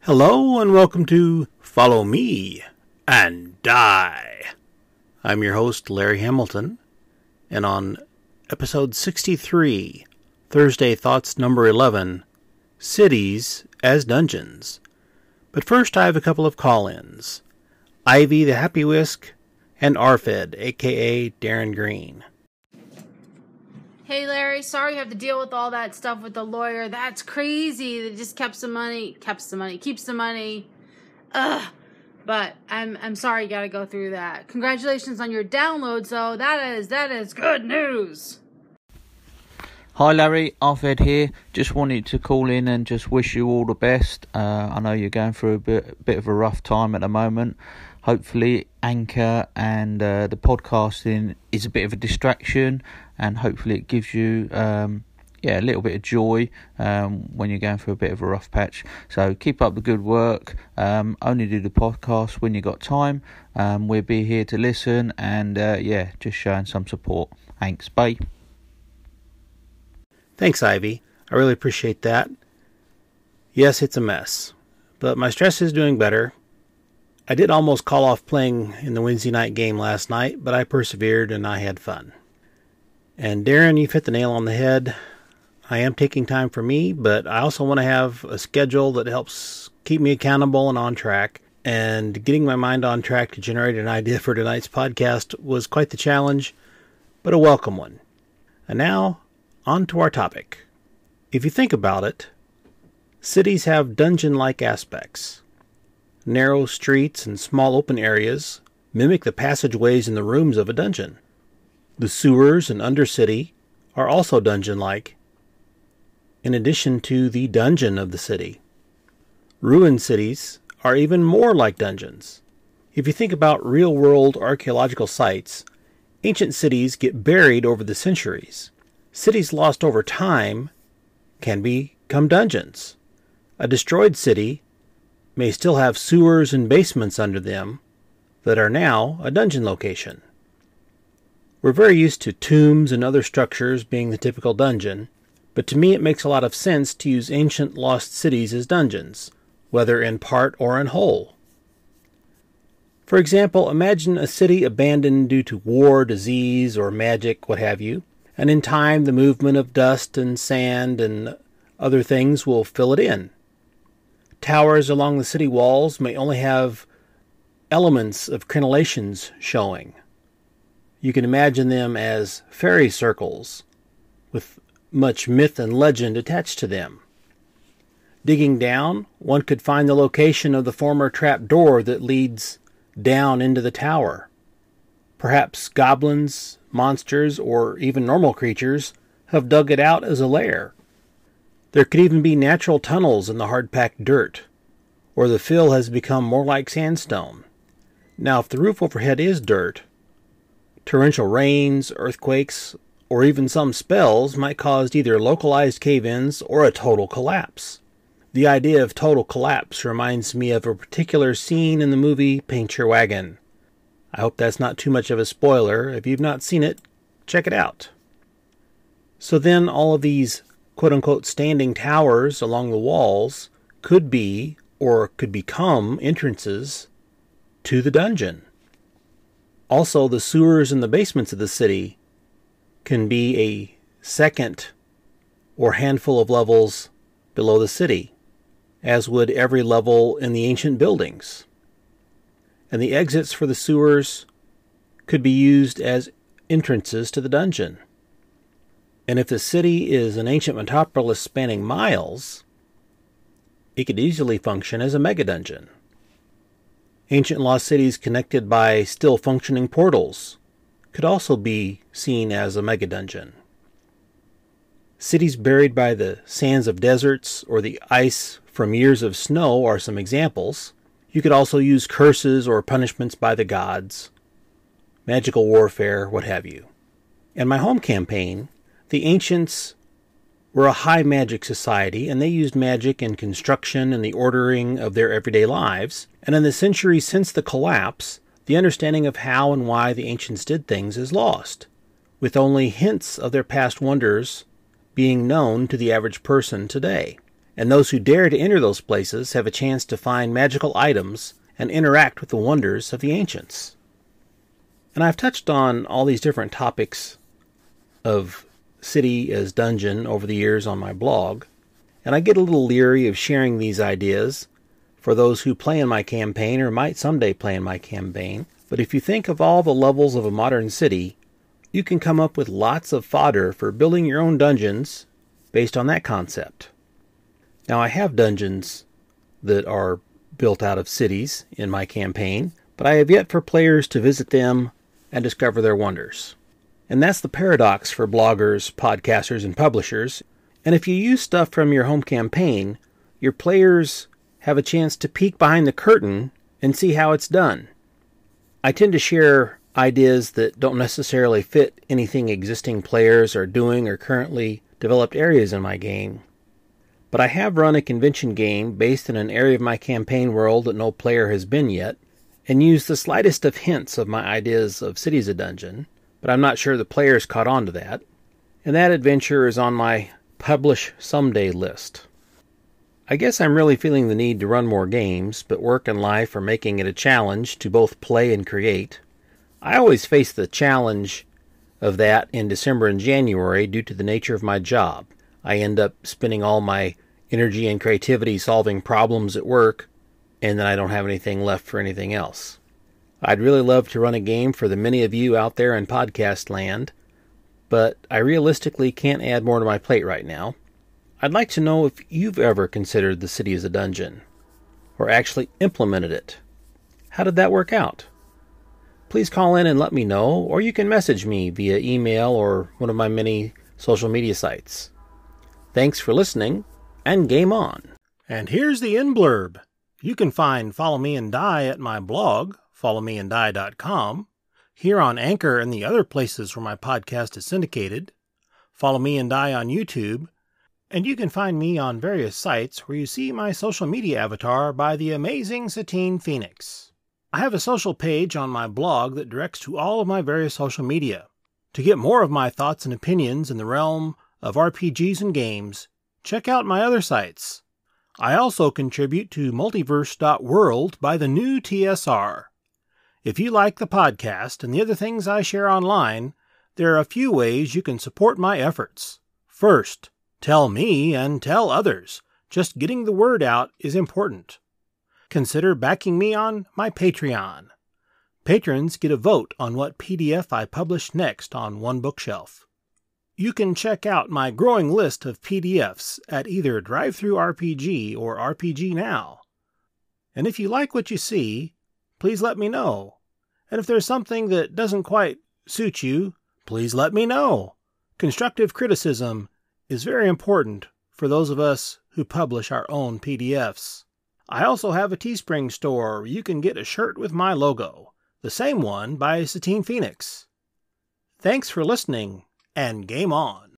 Hello and welcome to Follow Me and Die. I'm your host, Larry Hamilton, and on episode 63, Thursday Thoughts number 11, Cities as Dungeons. But first I have a couple of call-ins. Ivy the Happy Whisk and Arfed, aka Darren Green. Hey Larry, sorry you have to deal with all that stuff with the lawyer. That's crazy. They just keeps the money. Ugh. But I'm sorry you gotta go through that. Congratulations on your downloads though. That is good news. Hi Larry, Arfed here. Just wanted to call in and just wish you all the best. I know you're going through a bit of a rough time at the moment. Hopefully Anchor and the podcasting is a bit of a distraction, and hopefully it gives you a little bit of joy when you're going through a bit of a rough patch. So keep up the good work. Only do the podcast when you got time. We'll be here to listen and just showing some support. Thanks, bye. Thanks, Ivy. I really appreciate that. Yes, it's a mess, but my stress is doing better. I did almost call off playing in the Wednesday night game last night, but I persevered and I had fun. And Darren, you've hit the nail on the head. I am taking time for me, but I also want to have a schedule that helps keep me accountable and on track. And getting my mind on track to generate an idea for tonight's podcast was quite the challenge, but a welcome one. And now, on to our topic. If you think about it, cities have dungeon-like aspects. Narrow streets and small open areas mimic the passageways in the rooms of a dungeon. The sewers and undercity are also dungeon-like, in addition to the dungeon of the city. Ruined cities are even more like dungeons. If you think about real-world archaeological sites, ancient cities get buried over the centuries. Cities lost over time can become dungeons. A destroyed city may still have sewers and basements under them that are now a dungeon location. We're very used to tombs and other structures being the typical dungeon, but to me it makes a lot of sense to use ancient lost cities as dungeons, whether in part or in whole. For example, imagine a city abandoned due to war, disease, or magic, what have you, and in time the movement of dust and sand and other things will fill it in. Towers along the city walls may only have elements of crenellations showing. You can imagine them as fairy circles, with much myth and legend attached to them. Digging down, one could find the location of the former trap door that leads down into the tower. Perhaps goblins, monsters, or even normal creatures have dug it out as a lair. There could even be natural tunnels in the hard-packed dirt, or the fill has become more like sandstone. Now, if the roof overhead is dirt, torrential rains, earthquakes, or even some spells might cause either localized cave-ins or a total collapse. The idea of total collapse reminds me of a particular scene in the movie Paint Your Wagon. I hope that's not too much of a spoiler. If you've not seen it, check it out. So then all of these quote-unquote standing towers along the walls could be or could become entrances to the dungeon. Also, the sewers and the basements of the city can be a second or handful of levels below the city, as would every level in the ancient buildings. And the exits for the sewers could be used as entrances to the dungeon. And if the city is an ancient metropolis spanning miles, it could easily function as a mega-dungeon. Ancient lost cities connected by still functioning portals could also be seen as a mega-dungeon. Cities buried by the sands of deserts or the ice from years of snow are some examples. You could also use curses or punishments by the gods, magical warfare, what have you. In my home campaign, the ancients were a high magic society, and they used magic in construction and the ordering of their everyday lives. And in the centuries since the collapse, the understanding of how and why the ancients did things is lost, with only hints of their past wonders being known to the average person today. and those who dare to enter those places have a chance to find magical items and interact with the wonders of the ancients. And I've touched on all these different topics of city as dungeon over the years on my blog, and I get a little leery of sharing these ideas for those who play in my campaign or might someday play in my campaign. But if you think of all the levels of a modern city, you can come up with lots of fodder for building your own dungeons based on that concept. Now, I have dungeons that are built out of cities in my campaign, but I have yet for players to visit them and discover their wonders. And that's the paradox for bloggers, podcasters, and publishers. And if you use stuff from your home campaign, your players have a chance to peek behind the curtain and see how it's done. I tend to share ideas that don't necessarily fit anything existing players are doing or currently developed areas in my game. But I have run a convention game based in an area of my campaign world that no player has been yet, and used the slightest of hints of my ideas of Cities a Dungeon, but I'm not sure the players caught on to that, and that adventure is on my Publish Someday list. I guess I'm really feeling the need to run more games, but work and life are making it a challenge to both play and create. I always face the challenge of that in December and January due to the nature of my job. I end up spending all my energy and creativity solving problems at work, and then I don't have anything left for anything else. I'd really love to run a game for the many of you out there in podcast land, but I realistically can't add more to my plate right now. I'd like to know if you've ever considered the city as a dungeon, or actually implemented it. How did that work out? Please call in and let me know, or you can message me via email or one of my many social media sites. Thanks for listening, and game on. And here's the end blurb. You can find Follow Me and Die at my blog, followmeanddie.com, here on Anchor and the other places where my podcast is syndicated. Follow Me and Die on YouTube, and you can find me on various sites where you see my social media avatar by the amazing Satine Phoenix. I have a social page on my blog that directs to all of my various social media. To get more of my thoughts and opinions in the realm of RPGs and games, check out my other sites. I also contribute to multiverse.world by the new TSR. If you like the podcast and the other things I share online, there are a few ways you can support my efforts. First, tell me and tell others. Just getting the word out is important. Consider backing me on my Patreon. Patrons get a vote on what PDF I publish next on One Bookshelf. You can check out my growing list of PDFs at either DriveThruRPG or RPG Now. And if you like what you see, please let me know. And if there's something that doesn't quite suit you, please let me know. Constructive criticism is very important for those of us who publish our own PDFs. I also have a Teespring store where you can get a shirt with my logo, the same one by Satine Phoenix. Thanks for listening, and game on.